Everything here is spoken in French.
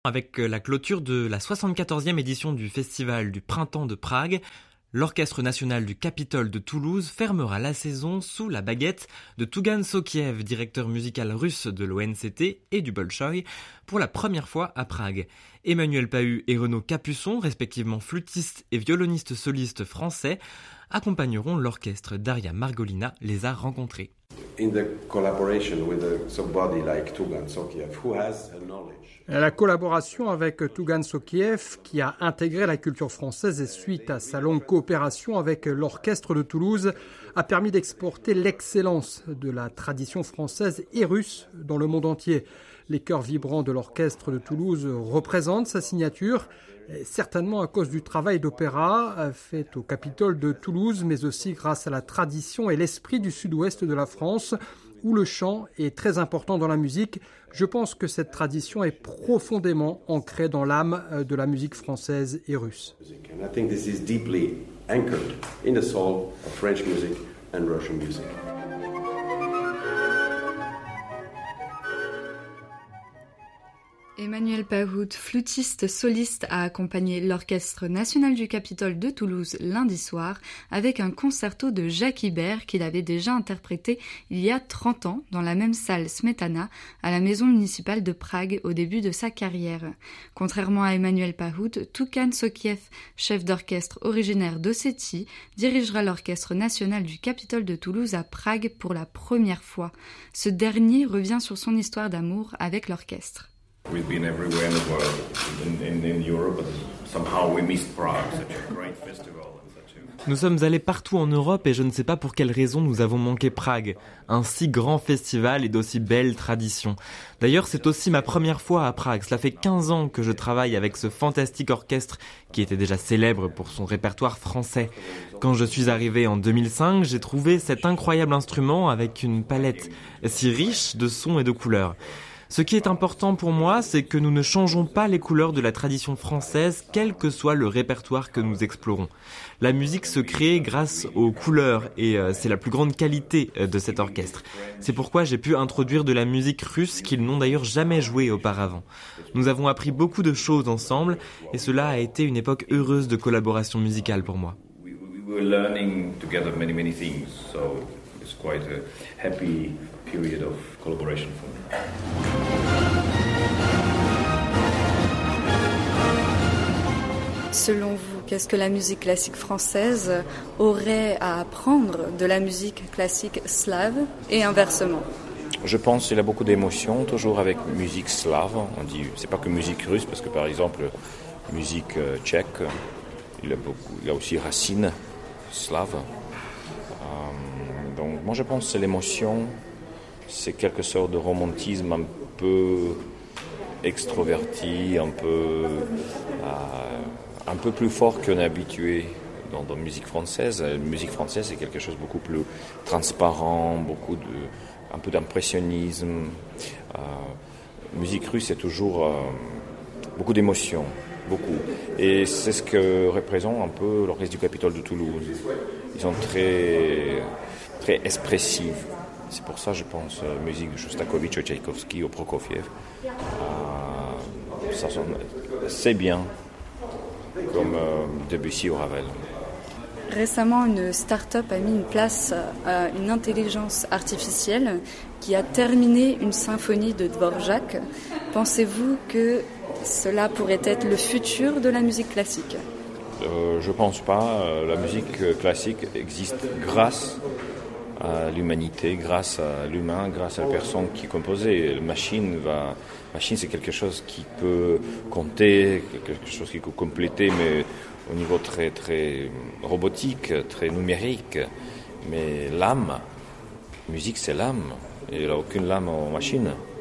Avec la clôture de la 74e édition du Festival du Printemps de Prague, l'Orchestre national du Capitole de Toulouse fermera la saison sous la baguette de Tougan Sokiev, directeur musical russe de l'ONCT et du Bolchoï, pour la première fois à Prague. Emmanuel Pahud et Renaud Capuçon, respectivement flûtistes et violonistes solistes français, accompagneront l'orchestre. Daria Margolina les a rencontrés. La collaboration avec Tougan Sokiev, qui a intégré la culture française et suite à sa longue coopération avec l'Orchestre de Toulouse, a permis d'exporter l'excellence de la tradition française et russe dans le monde entier. Les chœurs vibrants de l'Orchestre de Toulouse représentent sa signature, certainement à cause du travail d'opéra fait au Capitole de Toulouse, mais aussi grâce à la tradition et l'esprit du sud-ouest de la France, où le chant est très important dans la musique. Je pense que cette tradition est profondément ancrée dans l'âme de la musique française et russe. I think this is deeply anchored in the soul of French music and Russian music. Emmanuel Pahud, flûtiste soliste, a accompagné l'Orchestre national du Capitole de Toulouse lundi soir avec un concerto de Jacques Ibert qu'il avait déjà interprété il y a 30 ans dans la même salle Smetana à la maison municipale de Prague au début de sa carrière. Contrairement à Emmanuel Pahud, Tougan Sokiev, chef d'orchestre originaire d'Ossétie, dirigera l'Orchestre national du Capitole de Toulouse à Prague pour la première fois. Ce dernier revient sur son histoire d'amour avec l'orchestre. We've been everywhere in the world, in Europe, but somehow we missed Prague, such a great festival. Nous sommes allés partout en Europe et je ne sais pas pour quelle raison nous avons manqué Prague. Un si grand festival et d'aussi belles traditions. D'ailleurs, c'est aussi ma première fois à Prague. Cela fait 15 ans que je travaille avec ce fantastique orchestre qui était déjà célèbre pour son répertoire français. Quand je suis arrivé en 2005, j'ai trouvé cet incroyable instrument avec une palette si riche de sons et de couleurs. Ce qui est important pour moi, c'est que nous ne changeons pas les couleurs de la tradition française, quel que soit le répertoire que nous explorons. La musique se crée grâce aux couleurs et c'est la plus grande qualité de cet orchestre. C'est pourquoi j'ai pu introduire de la musique russe qu'ils n'ont d'ailleurs jamais jouée auparavant. Nous avons appris beaucoup de choses ensemble et cela a été une époque heureuse de collaboration musicale pour moi. We were learning together many things, so it's quite a happy period of collaboration for me. Selon vous, qu'est-ce que la musique classique française aurait à apprendre de la musique classique slave et inversement? Je pense qu'il y a beaucoup d'émotions, toujours avec musique slave. On dit, c'est pas que musique russe, parce que par exemple, musique tchèque, il y a aussi racines slaves. Donc moi je pense que c'est l'émotion, c'est quelque sorte de romantisme un peu extroverti, un peu plus fort qu'on est habitué dans la musique française. La musique française c'est quelque chose de beaucoup plus transparent, un peu d'impressionnisme. Musique russe c'est toujours beaucoup d'émotions, beaucoup. Et c'est ce que représente un peu l'Orchestre du Capitole de Toulouse. Ils sont très expressifs. C'est pour ça, je pense, musique de Shostakovich, Tchaïkovski ou Prokofiev. Ça sonne assez bien, comme Debussy ou Ravel. Récemment, une start-up a mis une place à une intelligence artificielle qui a terminé une symphonie de Dvorak. Pensez-vous que cela pourrait être le futur de la musique classique? Je pense pas. La musique classique existe grâce à l'humanité, grâce à l'humain, grâce à la personne qui composait. La machine, c'est quelque chose qui peut compter, quelque chose qui peut compléter, mais au niveau très robotique, très numérique. Mais l'âme, la musique c'est l'âme. Il n'y a aucune âme en machine.